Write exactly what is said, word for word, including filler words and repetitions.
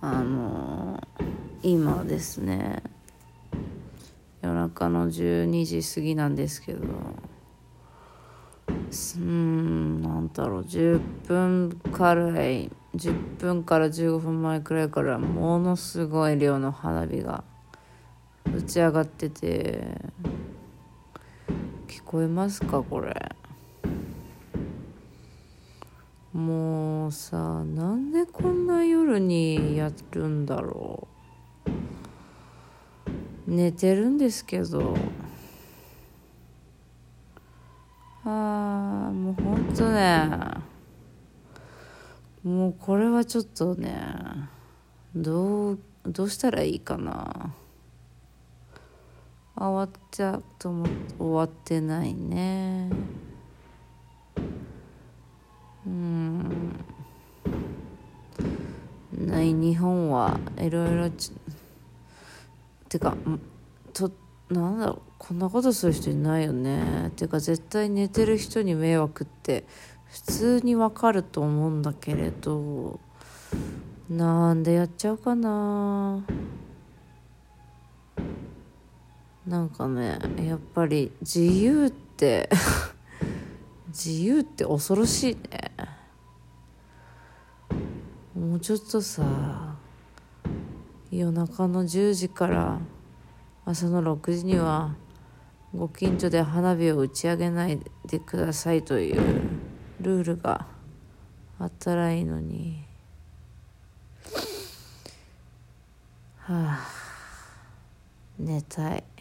あの今ですね、夜中のじゅうにじ過ぎなんですけど、うーんなんだろうじゅっぷんからいじゅっぷんからじゅうごふんまえくらいからものすごい量の花火が打ち上がってて、聞こえますかこれ。もうさ、なんでこんな夜にやるんだろう。寝てるんですけど、あーもうほんとね、もうこれはちょっとね、どうどうしたらいいかな。あ終わっちゃうと思って終わってないね。うーんない日本はいろいろちてかとなんだろう、こんなことする人いないよね。てか絶対寝てる人に迷惑って普通にわかると思うんだけれど、なんでやっちゃうかな。なんかね、やっぱり自由って自由って恐ろしいね。もうちょっとさ、夜中のじゅうじから朝のろくじにはご近所で花火を打ち上げないでくださいというルールがあったらいいのに。はあ、寝たい。